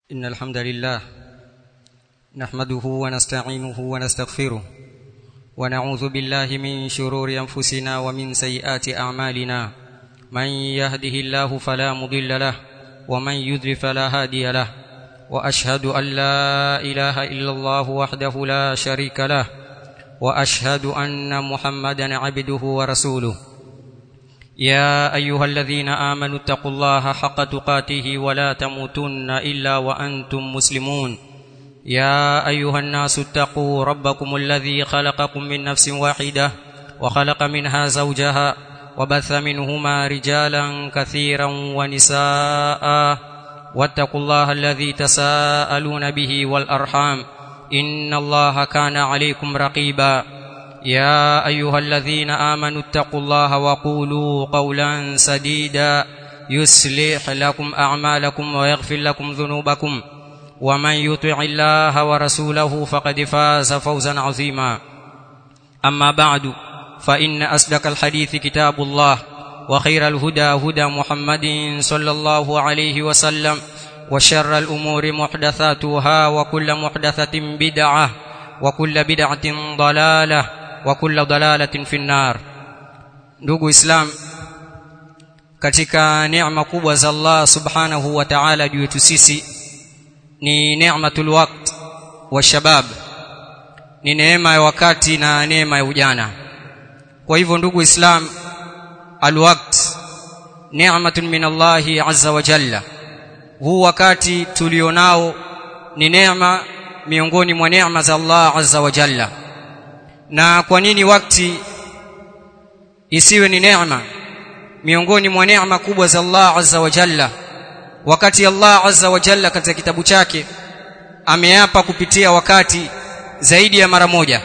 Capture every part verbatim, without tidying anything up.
إن الحمد لله نحمده ونستعينه ونستغفره ونعوذ بالله من شرور أنفسنا ومن سيئات أعمالنا من يهده الله فلا مضل له ومن يضلل فلا هادي له وأشهد أن لا إله إلا الله وحده لا شريك له وأشهد أن محمدا عبده ورسوله يا أيها الذين آمنوا اتقوا الله حق تقاته ولا تموتن إلا وأنتم مسلمون يا أيها الناس اتقوا ربكم الذي خلقكم من نفس واحدة وخلق منها زوجها وبث منهما رجالا كثيرا ونساء واتقوا الله الذي تساءلون به والأرحام إن الله كان عليكم رقيبا يا أيها الذين آمنوا اتقوا الله وقولوا قولا سديدا يصلح لكم أعمالكم ويغفر لكم ذنوبكم ومن يطع الله ورسوله فقد فاز فوزا عظيما أما بعد فإن أصدق الحديث كتاب الله وخير الهدى هدى محمد صلى الله عليه وسلم وشر الأمور محدثاتها وكل محدثة بدعة وكل بدعة ضلالة وكل ضلالة في النار. Ndugu Islam, katika neema kubwa za Allah subhanahu wa ta'ala juu yetu sisi ni neematul waqt wa shabab, ni neema ya wakati na neema ya ujana. Kwa hivyo ndugu Islam, alwaqt neematun min Allah azza wa jalla. Huu wakati tulionao ni neema miongoni mwa neema za Allah azza wa jalla. Na kwa nini wakati isiwe ni neema miongoni mwa neema kubwa za Allah azza wa jalla, wakati Allah azza wa jalla katika kitabu chake ameapa kupitia wakati zaidi ya mara moja?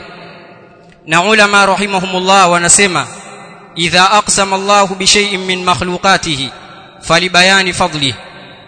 Na ulama rahimahumullah wanasema idha aqsama Allahu bi shay'in min makhluqatihi falibayani fadlihi,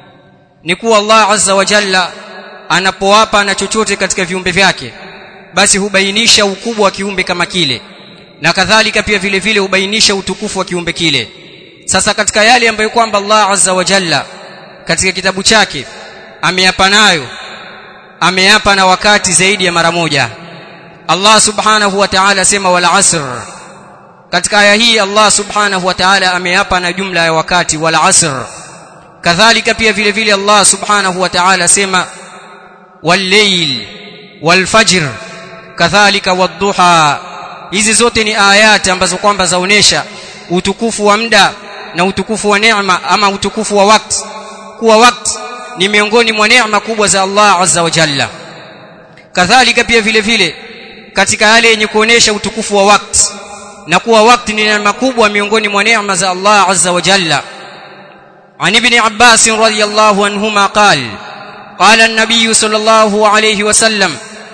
ni kuwa Allah azza wa jalla anapoapa na chochote katika viumbe vyake basi hubainisha ukubwa wa kiumbe kama kile, na kadhalika pia vile vile hubainisha utukufu wa kiumbe kile. Sasa katika yale ambayo kwamba Allah azza wa jalla katika kitabu chake ameapa nayo, ameapa na wakati zaidi ya mara moja. Allah subhanahu wa ta'ala sema wal asr. Katika aya hii Allah subhanahu wa ta'ala ameapa na jumla ya wakati wal asr. Kadhalika pia vile vile Allah subhanahu wa ta'ala sema wal layl wal fajr kadhalika wadduha. Hizi zote ni ayati ambazo kwamba zaonesha utukufu wa muda na utukufu wa neema ama utukufu wa wakati, kuwa wakati ni miongoni mwa neema kubwa za Allah azza wa jalla. Kadhalika pia vile vile katika yale yenye kuonesha utukufu wa wakati na kuwa wakati ni neema kubwa miongoni mwa neema za Allah azza wa jalla, an ibn Abbas radhiyallahu anhuma qala qala an-nabiy sallallahu alayhi wasallam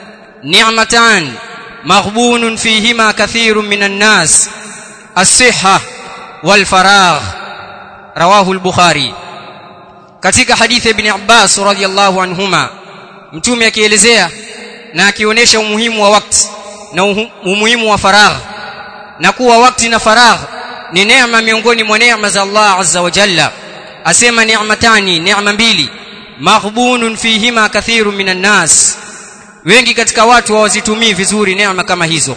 ni'matan maghbunun fihima kathirun minan nas as-sihha wal faragh, rawahu al-Bukhari. Katika hadithi ibn Abbas radhiyallahu anhuma, mtume akielezea na akionyesha umuhimu wa wakati na umuhimu wa faragh, na kuwa wakati na faragh ni neema miongoni mwa neema za Allah azza wa jalla. Asema ni'matani, neema mbili, maghbunun fihima kathirun minan nas, wengi katika watu hawazitumii vizuri neema kama hizo.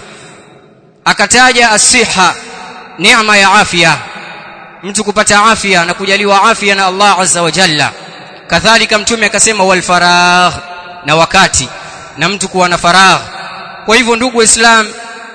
Akataja as-siha, neema ya afya, mtu kupata afya na kujaliwa afya na Allah azza wa jalla. Kadhalika mtume akasema wal faragh, na wakati na mtu kuwa na faragh. Kwa hivyo ndugu Islam,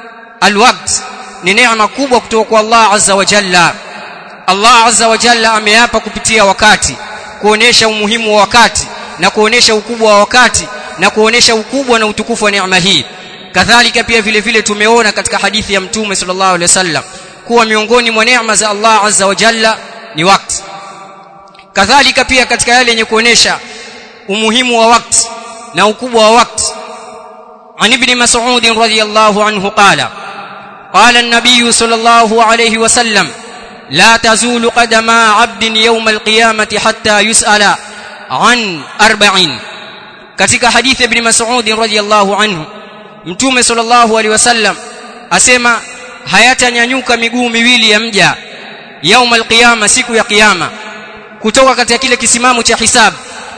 alwaqt ni neema kubwa kutoka kwa Allah azza wa jalla. Allah azza wa jalla ameapa kupitia wakati kuonesha umuhimu wa wakati na kuonesha ukubwa wa wakati na kuonesha ukubwa na utukufu wa neema hii. Kadhalika pia vile vile tumeona katika hadithi ya mtume sallallahu alaihi wasallam kuwa miongoni mwa neema za Allah azza wa jalla ni wakati. Kadhalika pia katika yale yenye kuonesha umuhimu wa wakati na ukubwa wa wakati, an ibn Mas'ud radhiyallahu anhu qala qala an-nabiy sallallahu alayhi wasallam la tazulu qadama 'abdin yawm al-qiyamati hatta yus'ala an arba'in. Katika hadithi ibn Mas'ud radhiyallahu anhu, mtume sallallahu alayhi wasallam asema hayatanyanyuka miguu miwili ya mja yaum al-qiyama, siku ya kiyama, kutoka katika kile kisimamo cha hisabu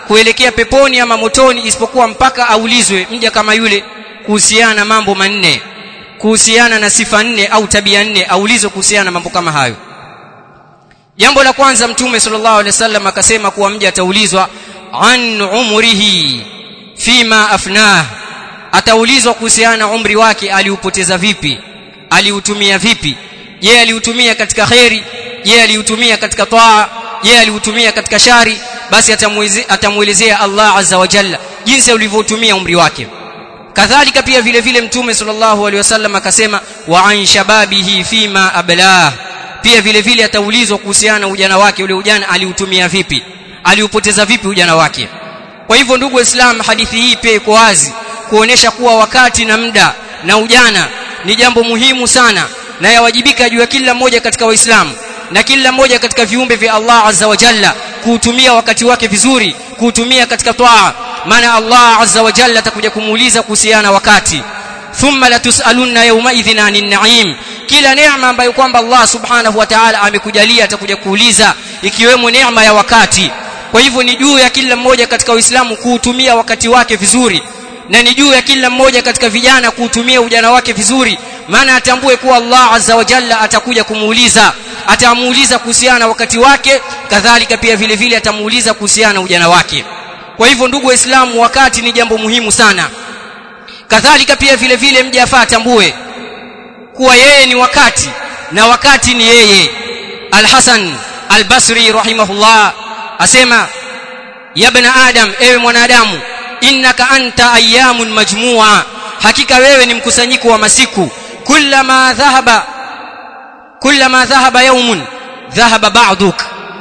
kuelekea peponi ama motoni isipokuwa mpaka aulizwe mja kama yule kuhusiana na mambo manne, kuhusiana na sifa nne au tabia nne, aulizwe kuhusiana na mambo kama hayo. Jambo la kwanza, Mtume sallallahu alaihi wasallam akasema kuwa mja ataulizwa an umrihi fima afnah, ataulizwa kuhusiana na umri wake, aliupoteza vipi, aliutumia vipi. Je, aliutumia katika khairi? Je, aliutumia katika taa? Je, aliutumia katika shari? Basi atamuelezea Allah azza wa jalla jinsi alivyotumia umri wake. Kadhalika pia vile vile Mtume sallallahu alaihi wasallam akasema wa an shababihi fima ablah, pia vile vile ataulizwa kuhusiana na ujana wake, ule ujana aliutumia vipi, aliupoteza vipi ujana wake. Kwa hivyo ndugu Islam, hadithi hii pia iko wazi kuonesha kuwa wakati na muda na ujana ni jambo muhimu sana na yawajibika juu ya kila mmoja katika Waislamu na kila mmoja katika viumbe vya Allah azza wa jalla kuutumia wakati wake vizuri, kuutumia katika taa. Maana Allah azza wa jalla atakuja kumuuliza kuhusiana wakati, thumma la tusaluna yawma idhin anin na'im, kila neema ambayo kwamba Allah subhanahu wa ta'ala amekujalia atakuja kuuliza, ikiwemo neema ya wakati. Kwa hivyo ni juu ya kila mmoja katika Uislamu kuutumia wakati wake vizuri, na ni juu ya kila mmoja katika vijana kuutumia ujana wake vizuri, maana atambue kuwa Allah azza wa jalla atakuja kumuuliza, atamuuliza kuhusiana na wakati wake, kadhalika pia vile vile atamuuliza kuhusiana na ujana wake. Kwa hivyo ndugu Waislamu, wakati ni jambo muhimu sana. Kadhalika pia vile vile mja afaa atambue kuwa yeye ni wakati na wakati ni yeye. Al-Hasan al-Basri rahimahullah asema, ya ibn adam, ewe mwanadamu, innaka anta ayyamun majmua, hakika wewe ni mkusanyiko wa masiku. Kullama dhahaba kullama dhahaba yawmun dhahaba ba'duk,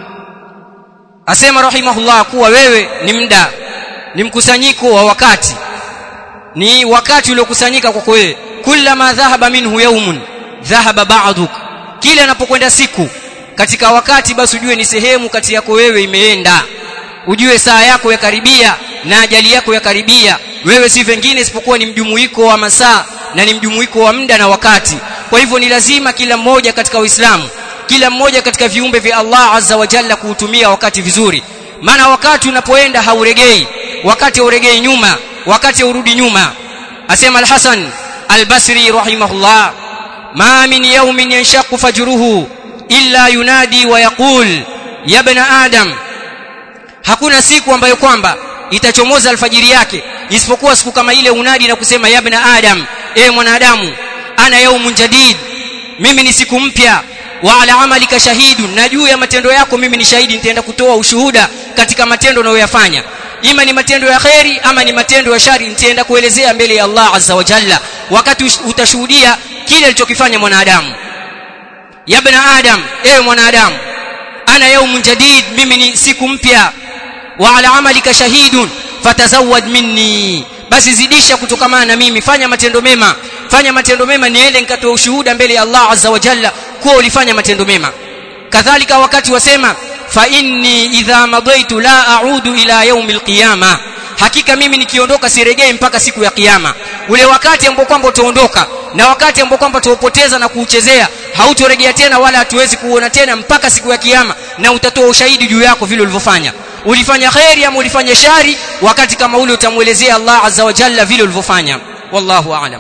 asema rahimahullah kuwa wewe ni muda, ni mkusanyiko wa wakati, ni wakati uliokusanyika kwako wewe. Kullama dhahaba minhu yawmun dhahaba ba'duk, kila anapokwenda siku katika wakati, basi ujue ni sehemu kati yako wewe imeenda, ujue saa yako yakaribia na ajali yako yakaribia. Wewe si vingine isipokuwa ni mjumuiko wa masaa na ni mjumuiko wa muda na wakati. Kwa hivyo ni lazima kila mmoja katika Uislamu, kila mmoja katika viumbe vya Allah azza wa jalla kuutumia wakati vizuri, maana wakati unapoenda hauregei, wakati hauregei nyuma, wakati urudi nyuma. Asema Al-Hasan al-Basri rahimahullah, ma min yawmin yanshaqu fajruhu illa yunadi wa yaqul ya ibn adam, hakuna siku ambayo kwamba itachomoza alfajiri yake isipokuwa siku kama ile unadi na kusema ya ibn adam, ewe mwanadamu, ana yaumun jadid, mimi ni siku mpya, wa ala amalika shahidun, na juu ya matendo yako mimi ni shahidi, nitaenda kutoa ushuhuda katika matendo unayoyafanya, ima ni matendo ya khairi ama ni matendo ya shari, nitaenda kuelezea mbele ya Allah azza wa jalla wakati utashuhudia kile alichokifanya mwanadamu. Ya ibn adam, ewe mwanadamu, ana yaumun jadid, mimi ni siku mpya, wa ala amalika shahidun fatazawwad minni, basi zidisha kutokamana na mimi, fanya matendo mema, fanya matendo mema niende nikatoa ushuhuda mbele ya Allah azza wa jalla kuwa ulifanya matendo mema. Kadhalika wakati wasema fa inni idha madaitu la a'udu ila yaumil qiyama, hakika mimi nikiondoka siregei mpaka siku ya kiyama. Ule wakati ambao kwamba utaondoka na wakati ambao kwamba tuopoteza na kuuchezea hautorejea tena, wala hatuwezi kuona tena mpaka siku ya kiyama, na utatoa ushahidi juu yako vile ulivyofanya, ulifanya khairi ama ulifanya shari. Wakati kama ule utamuelezea Allah azza wa jalla vile ulivyofanya. Wallahu a'lam.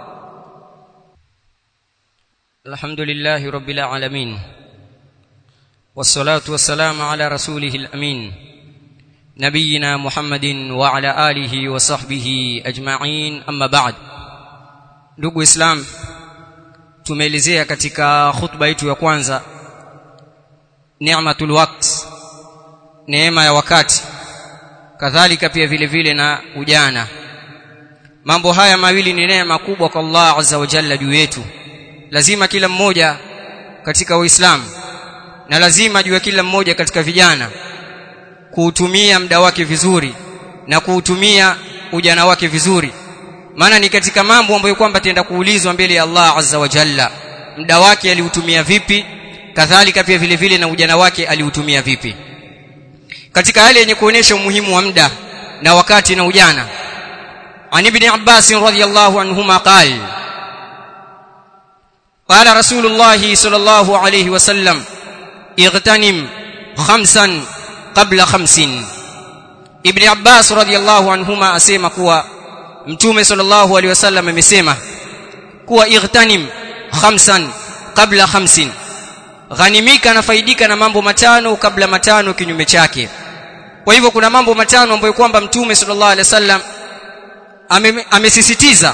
Alhamdulillahi rabbil alamin, wassalatu wassalamu ala rasulihil amin, nabiyina Muhammadin wa ala alihi wa sahbihi ajma'in, amma ba'd. Ndugu Islam, tumeelezea katika khutba yetu ya kwanza ni'matul waqt, neema ya wakati, kadhalika pia vile vile na ujana. Mambo haya mawili ni neema kubwa kwa Allah azza wa jalla juu yetu. Lazima kila mmoja katika Uislamu na lazima juu ya kila mmoja katika vijana kuutumia muda wake vizuri na kuutumia ujana wake vizuri, maana ni katika mambo ambayo kwamba tenda kuulizwa mbele ya Allah azza wa jalla, muda wake aliutumia vipi, kadhalika pia vile vile na ujana wake aliutumia vipi. Katika yale yenye kuonesha umuhimu wa muda na wakati na ujana, an ibn Abbas radhiyallahu anhuma qala qala Rasulullah sallallahu alayhi wasallam, اغتنم خمسا قبل خمس. Ibn Abbas radhiyallahu anhuma asema kuwa Mtume sallallahu alaihi wasallam amesema kuwa ightanim khamsan kabla khamsin, ghanimika na faidika na mambo matano kabla matano kinyume chake. Kwa hivyo kuna mambo matano ambayo kwamba Mtume sallallahu alaihi wasallam amesisitiza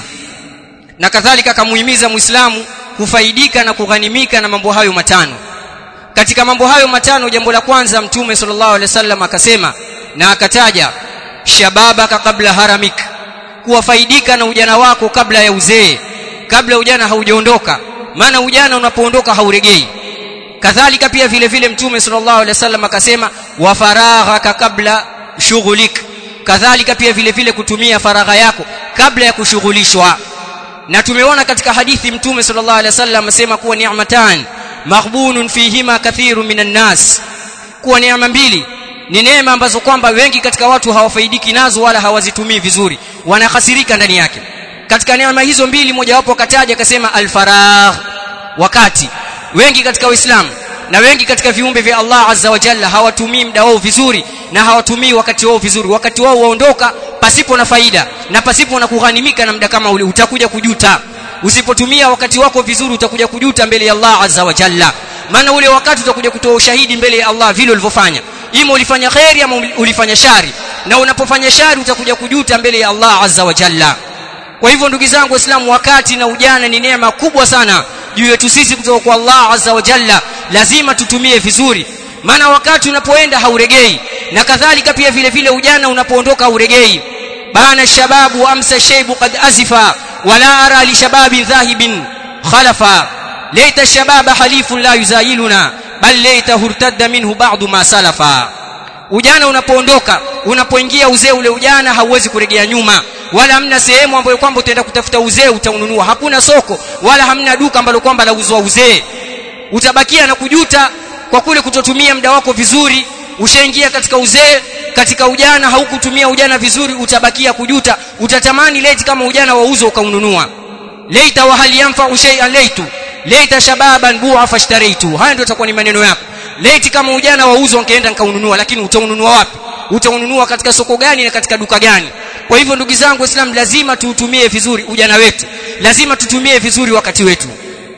na kadhalika akamuhimiza Muislamu kufaidika na kughanimika na mambo hayo matano. Katika mambo hayo matano, jambo la kwanza Mtume sallallahu alaihi wasallam akasema na akataja shababaka kabla haramik, kuwafaidika na ujana wako kabla ya uzee, kabla ujana haujaondoka, maana ujana unapoondoka hauregei. Kadhalika pia vile vile Mtume sallallahu alaihi wasallam akasema wa faraghaka kabla shughulik, kadhalika pia vile vile kutumia faragha yako kabla ya kushughulishwa. Na tumeona katika hadithi Mtume sallallahu alaihi wasallam amesema kuwa ni'matan maghbunun fihima kathirun minan nas, kuwa neema mbili ni neema ambazo kwamba wengi katika watu hawafaidiki nazo wala hawazitumii vizuri, wanahasirika ndani yake. Katika neema hizo mbili mojawapo akataja akasema al-faragh, wakati. Wengi katika Uislamu na wengi katika viumbe vya Allah azza wa jalla hawatumii muda wao vizuri na hawatumii wakati wao vizuri. Wakati wao waondoka pasipo na faida na pasipo na kughanimika na muda kama ule, utakuja kujuta. Usipotumia wakati wako vizuri utakuja kujuta mbele ya Allah azza wa jalla, maana ule wakati utakuja kutoa ushahidi mbele ya Allah vile ulivyofanya, ima ulifanya khairi ama ulifanya shari, na unapofanya shari utakuja kujuta mbele ya Allah azza wa jalla. Kwa hivyo ndugu zangu Waislamu, wakati na ujana ni neema kubwa sana juu yetu sisi kutoka kwa Allah azza wa jalla, lazima tutumie vizuri, maana wakati unapoenda hauregei, na kadhalika pia vile vile ujana unapoondoka hauregei. bana shababu amsa shaybu qad azifa wala ara li shababi dhahibin khalafa, laita shababa halifun la yuzayiluna bal laita hurtadda minhu ba'du ma salafa. Ujana unapoondoka, unapoingia uzee, ule ujana hauwezi kuregea nyuma, wala hamna sehemu ambayo kwamba utaenda kutafuta uzee utaununua. Hakuna soko wala hamna duka ambalo kwamba lauzwa uzee. Utabakia na kujuta kwa kule kutotumia muda wako vizuri. Ushaingia katika uzee, katika ujana haukutumia ujana vizuri, utabakia kujuta. Utatamani leti kama ujana wauzwa ukaununua. Laita wa hal yanfa'u shay'an laitu laita shababan bu'a fashtaraitu. Haya ndio itakuwa ni maneno yako. Leti kama ujana wauzwa ungeenda nikaununua, lakini utaununua wapi? Utaununua katika soko gani na katika duka gani? Kwa hivyo ndugu zangu Waislamu, lazima tuutumie vizuri ujana wetu, lazima tutumie vizuri wakati wetu.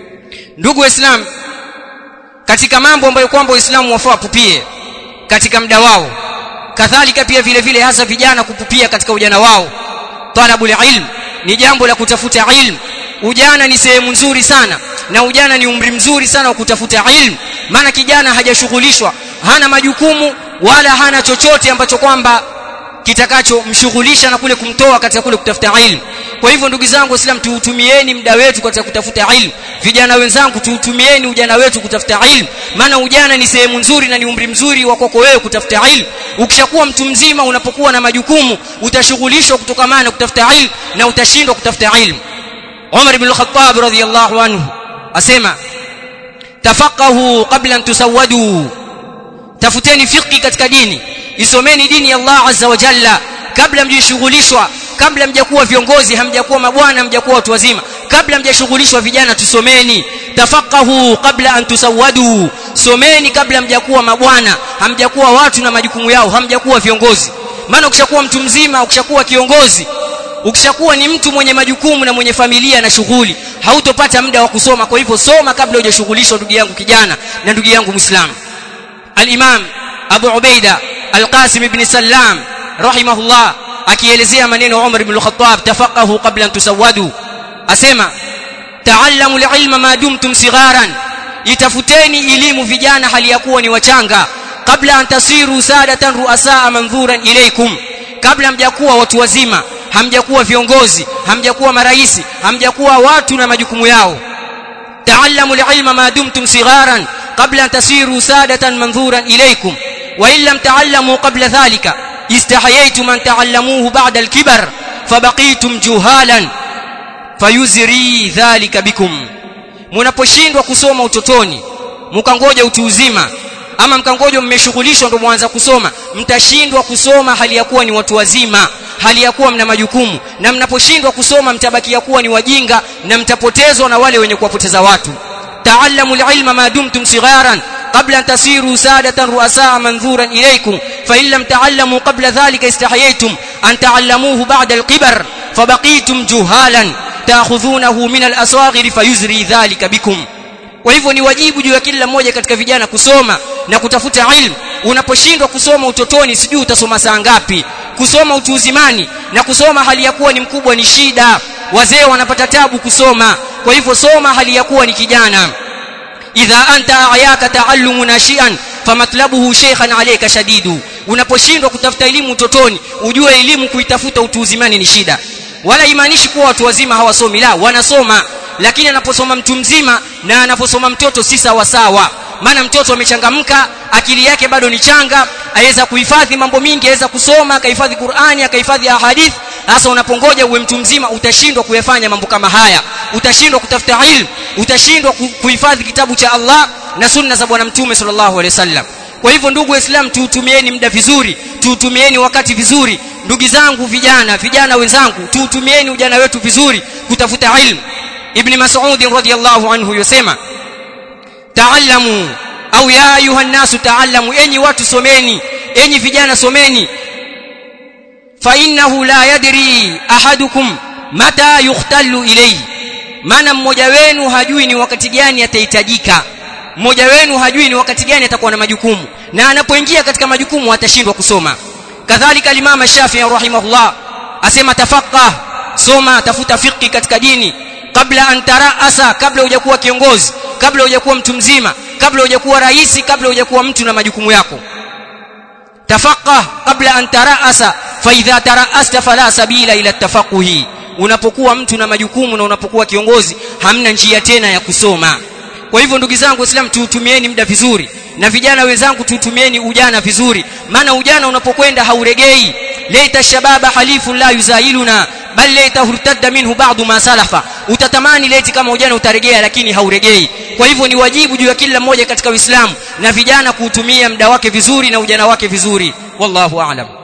Ndugu Waislamu, katika mambo ambayo kwamba Waislamu wafaa kupupie katika muda wao, kadhalika pia vile vile hasa vijana kupupia katika ujana wao, talabul ilm, ni jambo la kutafuta ilmu. Ujana ni sehemu nzuri sana, na ujana ni umri mzuri sana wa kutafuta ilmu, maana kijana hajashughulishwa, hana majukumu wala hana chochote ambacho kwamba kitakachomshughulisha na kule kumtoa katika kule kutafuta ilmu. Kwa hivyo ndugu zangu Waislamu, tuutumieni muda wetu katika kutafuta ilmu. Vijana wenzangu, tuutumieni ujana wetu kutafuta ilmu, maana ujana ni sehemu nzuri na ni umri mzuri wa kwako wewe kutafuta ilmu. Ukishakuwa mtu mzima, unapokuwa na majukumu, utashughulishwa kutokamana na kutafuta ilmu na utashindwa kutafuta ilmu. Umar ibn al-Khattab radhiyallahu anhu asema tafaqahu qabla an tusawwadu, tafuteni fiqh katika dini, isomeni dini ya Allah azza wa jalla kabla mjishughulishwa, kabla mjakuwa viongozi, hamjakuwa mabwana, hamjakuwa watu wazima, kabla mjashughulishwa. Vijana tusomeni, tafaqahu qabla an tusawwadu, someni kabla mjakuwa mabwana, hamjakuwa watu na majukumu yao, hamjakuwa viongozi. Maana ukishakuwa mtu mzima, ukishakuwa kiongozi, ukishakuwa ni mtu mwenye majukumu na mwenye familia na shughuli, hautopata muda wa kusoma. Kwa hivyo soma kabla hujashughulishwa, ndugu yangu kijana na ndugu yangu Muislamu. Al-Imam Abu Ubaida Al-Qasim ibn Sallam rahimahullah akielezea maneno Umar ibn al-Khattab, tafaqahu qabla an tusawwadu, asema ta'allamu al-ilma ma dumtum sigharan, itafuteni elimu vijana hali ya kuwa ni wachanga, kabla an tasiru sadatan ru'asa manzuran ilaykum, kabla mjakuwa watu wazima, hamjakuwa viongozi, hamjakuwa maraisi, hamjakuwa watu na majukumu yao. Ta'allamu al-ilma ma dumtum sigharan qabla an tasiru sadatan manzuran ilaykum wa illam ta'allamu qabla dhalika istahayaytum man ta'allamuhu ba'da al-kibar fabaqitum juhalan fayuzri dhalika bikum. Mnaposhindwa kusoma utotoni, mkangoja utu uzima, ama mkangoja mmeshughulishwa ndio mwanza kusoma, mtashindwa kusoma hali ya kuwa ni watu wazima, hali ya kuwa mna majukumu, na mnaposhindwa kusoma mtabakia kuwa ni wajinga na mtapotezwa na wale wenye kuwapoteza watu. Ta'allamu al-ilma ma dumtum sigharan قبل أن تصيروا سادة رؤساء منظورا إليكم فإن لم تعلموا قبل ذلك استحييتم أن تعلموه بعد الكبر فبقيتم جهالا تأخذونه من الأصاغر فيزري ذلك بكم. Kwa hivyo ni wajibu juu ya kila mmoja katika vijana kusoma na kutafuta ilmu. Unaposhindwa kusoma utotoni, sijui utasoma saa ngapi. Kusoma utu uzimani na kusoma hali ya kuwa ni mkubwa ni shida. Wazee wanapata tabu kusoma. Kwa hivyo soma hali ya kuwa ni kijana. Idha anta ayaka ta'allumu nashian famatlabuhu shaykhan alayka shadidu. Unaposhindwa kutafuta elimu utotoni, ujue elimu kuitafuta utu uzimani ni shida. Wala imaanishi kuwa watu wazima hawasomi, la, wanasoma, lakini anaposoma mtu mzima na anaposoma mtoto si sawa sawa. Maana mtoto amechangamka, akili yake bado ni changa, aweza kuhifadhi mambo mingi, aweza kusoma, akahifadhi Qur'ani, akahifadhi hadith. Hasa unapongoja uwe mtu mzima utashindwa kuyafanya mambo kama haya, utashindwa kutafuta ilmu, utashindwa kuhifadhi kitabu cha Allah na sunna za bwana mtume sallallahu alaihi wasallam. Kwa hivyo ndugu Waislamu, tuutumieni muda vizuri, tuutumieni wakati vizuri. Ndugu zangu vijana, vijana wenzangu, tuutumieni ujana wetu vizuri kutafuta ilmu. Ibn Mas'ud radhiyallahu anhu yosema, ta'allamu au ya ayuha nasu ta'allamu, enyi watu someni, enyi vijana someni. Fa innahu la yadri ahadukum mata yukhtallu ilayhi, maana mmoja wenu hajui ni wakati gani atahitajika. Mmoja wenu hajui ni wakati gani atakuwa na majukumu, na anapoingia katika majukumu atashindwa kusoma. Kadhalika Imam Shafi'i rahimahullah asema, tafaqah, soma, tafuta fiqh katika dini kabla an taraasa, kabla hujakuwa kiongozi, kabla hujakuwa mtu mzima, kabla hujakuwa rais, kabla hujakuwa mtu na majukumu yako. Tafaqah kabla an taraasa fa idha taraasta fala sabila ila tafaquhi. Unapokuwa mtu na majukumu na unapokuwa kiongozi, hamna njia tena ya kusoma. Kwa hivyo ndugu zangu Waislamu, tuutumieni muda vizuri, na vijana wenzangu tuutumieni ujana vizuri, maana ujana unapokwenda hauregei. Laita shababa halifun la yuzailuna bal laita hurtadda minhu ba'du ma salafa. Utatamani leti kama ujana utaregea, lakini hauregei. Kwa hivyo ni wajibu juu ya kila mmoja katika Uislamu na vijana kuutumia muda wake vizuri na ujana wake vizuri. Wallahu a'lam.